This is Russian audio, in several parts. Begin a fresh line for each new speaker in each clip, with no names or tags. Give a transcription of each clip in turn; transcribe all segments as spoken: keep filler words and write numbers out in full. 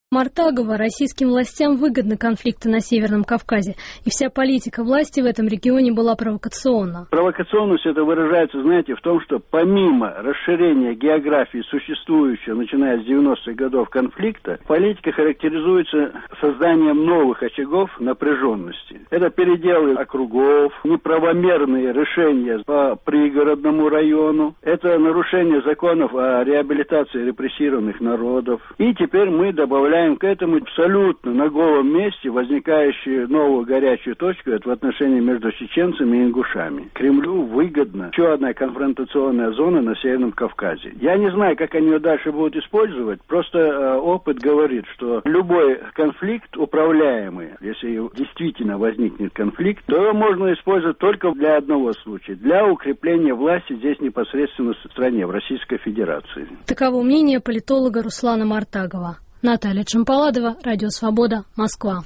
Мартагова, российским властям выгодны конфликты на Северном Кавказе, и вся политика власти в этом регионе была провокационна.
Провокационность это выражается, знаете, в том, что помимо расширения географии существующего, начиная с девяностых годов конфликта, политика характеризуется созданием новых очагов напряженности. Это переделы округов, неправомерные решения по пригородному району, это нарушение законов о реабилитации репрессированных народов. И теперь мы добавляем к этому абсолютно на голом месте возникающую новую горячую точку, это в отношении между чеченцами и ингушами. Кремлю выгодна еще одна конфронтационная зона на Северном Кавказе. Я не знаю, как они ее дальше будут использовать, просто э, опыт говорит, что любой конфликт управляемый, если действительно возникнет конфликт, то его можно использовать только для одного случая, для укрепления власти здесь непосредственно в стране, в Российской Федерации.
Таково мнение политолога Руслана Мартагова. Наталья Чемпаладова, Радио Свобода, Москва.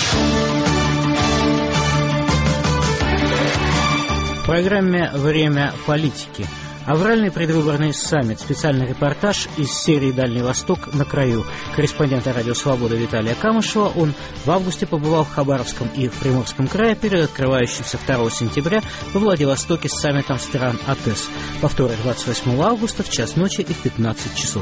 В программе «Время политики». Авральный предвыборный саммит. Специальный репортаж из серии «Дальний Восток на краю». Корреспондента «Радио Свобода» Виталия Камышева. Он в августе побывал в Хабаровском и в Приморском крае перед открывающимся второго сентября во Владивостоке с саммитом стран АТЭС. Повторы двадцать восьмого августа в час ночи и в пятнадцать часов.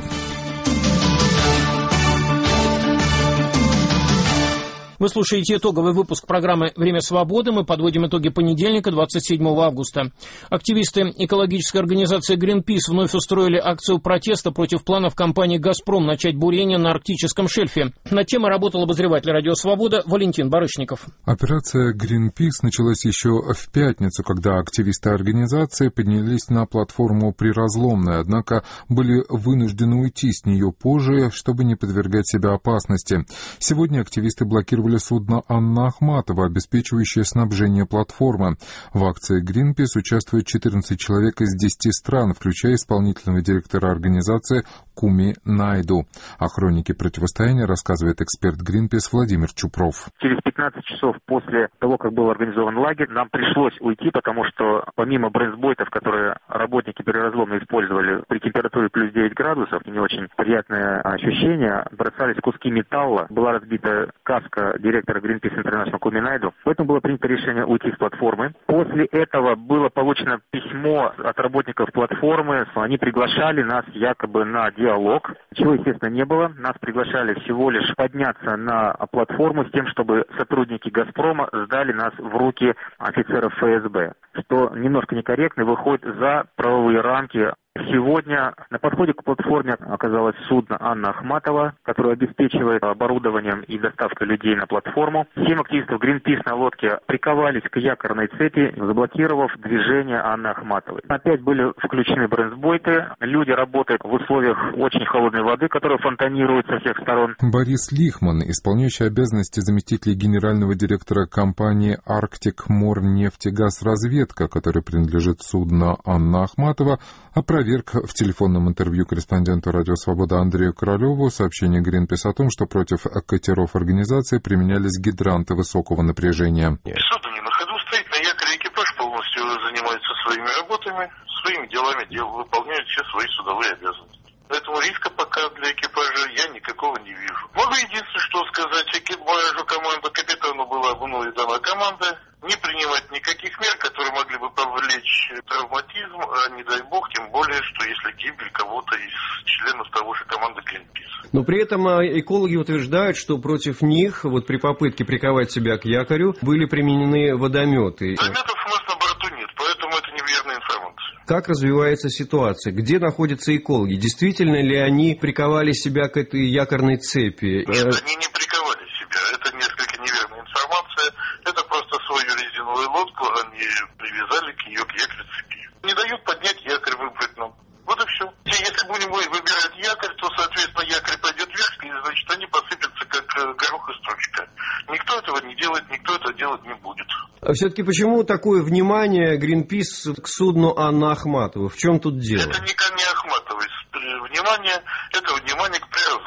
Вы слушаете итоговый выпуск программы «Время свободы». Мы подводим итоги понедельника, двадцать седьмого августа. Активисты экологической организации Greenpeace вновь устроили акцию протеста против планов компании «Газпром» начать бурение на арктическом шельфе. Над темой работал обозреватель «Радио Свобода» Валентин Барышников.
Операция Greenpeace началась еще в пятницу, когда активисты организации поднялись на платформу Приразломная, однако были вынуждены уйти с нее позже, чтобы не подвергать себя опасности. Сегодня активисты блокировали судно «Анна Ахматова», обеспечивающее снабжение платформы. В акции Greenpeace участвует четырнадцать человек из десяти стран, включая исполнительного директора организации Куми Найду. О хронике противостояния рассказывает эксперт Greenpeace Владимир Чупров.
Через пятнадцать часов после того, как был организован лагерь, нам пришлось уйти, потому что помимо брейнсбойтов, которые работники Приразломной использовали при температуре плюс девять градусов, не очень приятное ощущение, бросались куски металла, была разбита каска директора Greenpeace International Куми Найду. Поэтому было принято решение уйти с платформы. После этого было получено письмо от работников платформы. Они приглашали нас якобы на диалог, чего, естественно, не было. Нас приглашали всего лишь подняться на платформу с тем, чтобы сотрудники «Газпрома» сдали нас в руки офицеров ФСБ, что немножко некорректно и выходит за правовые рамки. Сегодня на подходе к платформе оказалось судно «Анна Ахматова», которое обеспечивает оборудованием и доставкой людей на платформу. Семь активистов Greenpeace на лодке приковались к якорной цепи, заблокировав движение Анны Ахматовой. Опять были включены брейнсбойты. Люди работают в условиях очень холодной воды, которая фонтанирует со всех сторон.
Борис Лихман, исполняющий обязанности заместителя генерального директора компании «Арктик Мор нефтегаз-разведка», которой принадлежит судно «Анна Ахматова», опроверг в телефонном интервью корреспонденту «Радио Свобода» Андрею Королеву сообщение Greenpeace о том, что против катеров организации применялись гидранты высокого напряжения.
Судно не на ходу стоит, на якоре экипаж полностью занимается своими работами, своими делами, дел, выполняет все свои судовые обязанности. Поэтому риска пока для экипажа я никакого не вижу. Могу единственное, что сказать экипажу, команду, капитану была мной дана команда не принимать никаких мер, которые могли бы повлечь травматизм, а не дай бог, тем более, что если гибель кого-то из членов того же команды Greenpeace.
Но при этом экологи утверждают, что против них, вот при попытке приковать себя к якорю, были применены водометы.
Водометов у нас на борту нет, поэтому это неверная информация.
Как развивается ситуация? Где находятся экологи? Действительно ли они приковали себя к этой якорной цепи?
Нет, они не приковали себя. Это несколько неверная информация. Это просто свою резиновую лодку они привязали к ее к якорю цепи. Не дают поднять якорь, выбрать нам. Вот и все. Если будем выбирать якорь, то, соответственно, якорь пойдет вверх, и, значит, они посыпятся, как горох из стручка. Никто этого не делает, никто это делать не будет.
А все-таки почему такое внимание Greenpeace к судну Анна Ахматова? В чем тут дело?
Это не ко мне Ахматовой. Внимание, это внимание к Приразломной.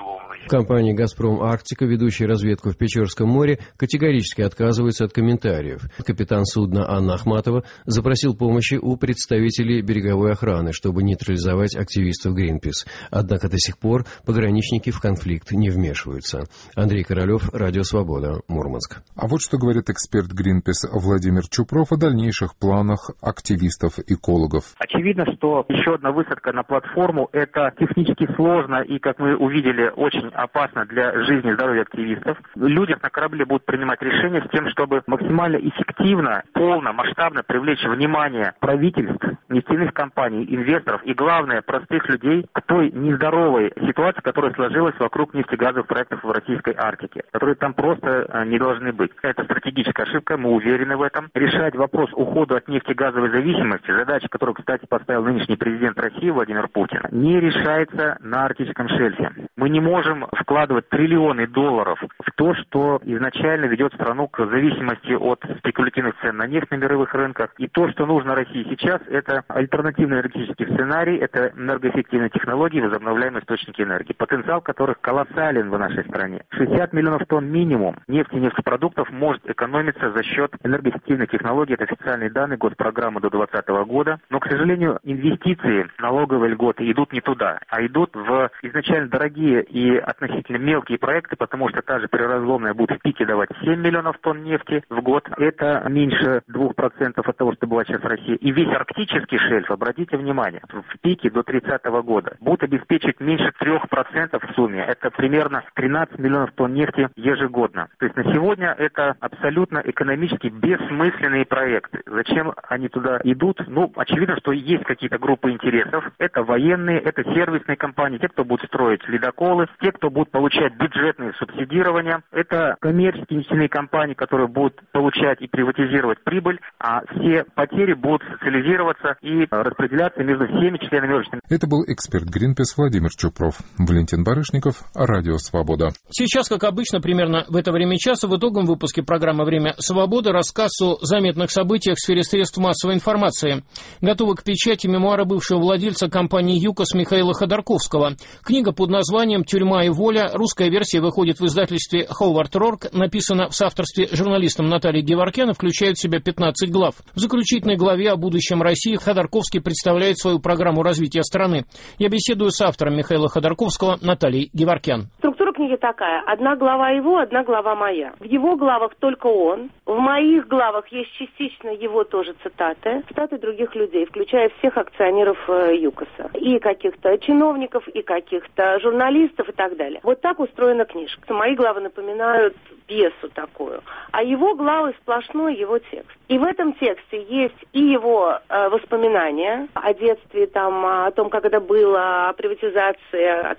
Компания «Газпром Арктика», ведущая разведку в Печорском море, категорически отказывается от комментариев. Капитан судна Анна Ахматова запросил помощи у представителей береговой охраны, чтобы нейтрализовать активистов Greenpeace. Однако до сих пор пограничники в конфликт не вмешиваются. Андрей Королев, Радио Свобода, Мурманск.
А вот что говорит эксперт Greenpeace Владимир Чупров о дальнейших планах активистов-экологов.
Очевидно, что еще одна высадка на платформу – это технически сложно и, как мы увидели, очень опасно для жизни и здоровья активистов. Люди на корабле будут принимать решения с тем, чтобы максимально эффективно, полно, масштабно привлечь внимание правительств, нефтяных компаний, инвесторов и, главное, простых людей к той нездоровой ситуации, которая сложилась вокруг нефтегазовых проектов в российской Арктике, которые там просто не должны быть. Это стратегическая ошибка, мы уверены в этом. Решать вопрос ухода от нефтегазовой зависимости, задача, которую, кстати, поставил нынешний президент России Владимир Путин, не решается на арктическом шельфе. Мы не можем вкладывать триллионы долларов в то, что изначально ведет страну к зависимости от спекулятивных цен на нефть на мировых рынках. И то, что нужно России сейчас, это альтернативный энергетический сценарий, это энергоэффективные технологии, возобновляемые источники энергии, потенциал которых колоссален в нашей стране. шестьдесят миллионов тонн минимум нефти и нефтепродуктов может экономиться за счет энергоэффективных технологий. Это официальные данные госпрограммы до двадцатого года. Но, к сожалению, инвестиции, налоговые льготы идут не туда, а идут в изначально дорогие и относительно мелкие проекты, потому что та же приразломная будет в пике давать семь миллионов тонн нефти в год. Это меньше двух процентов от того, что была сейчас Россия. И весь арктический шельф, обратите внимание, в пике до тридцатого года будет обеспечить меньше трех процентов в сумме. Это примерно тринадцать миллионов тонн нефти ежегодно. То есть на сегодня это абсолютно экономически бессмысленные проекты. Зачем они туда идут? Ну, очевидно, что есть какие-то группы интересов. Это военные, это сервисные компании, те, кто будет строить ледоколы, те, кто будут получать бюджетные субсидирования. Это коммерческие нефтяные компании, которые будут получать и приватизировать прибыль, а все потери будут социализироваться и распределяться между всеми членами общества.
Это был эксперт Greenpeace Владимир Чупров. Валентин Барышников, Радио Свобода.
Сейчас, как обычно, примерно в это время часа в итоговом выпуске программы «Время свободы» рассказ о заметных событиях в сфере средств массовой информации. Готовы к печати мемуары бывшего владельца компании «ЮКОС» Михаила Ходорковского. Книга под названием «Тюрьма и воля». Русская версия выходит в издательстве «Ховард Рорк», написана в соавторстве с журналистом Натальей Геворкян и включает в себя пятнадцать глав. В заключительной главе о будущем России Ходорковский представляет свою программу развития страны. Я беседую с автором Михаила Ходорковского Натальей Геворкян.
Структура книги такая. Одна глава его, одна глава моя. В его главах только он. В моих главах есть частично его тоже цитаты. Цитаты других людей, включая всех акционеров ЮКОСа. И каких-то чиновников, и каких-то журналистов и так далее. Вот так устроена книжка. Мои главы напоминают пьесу такую. А его главы сплошной его текст. И в этом тексте есть и его э, воспоминания о детстве, там, о том, как это было, о приватизации, о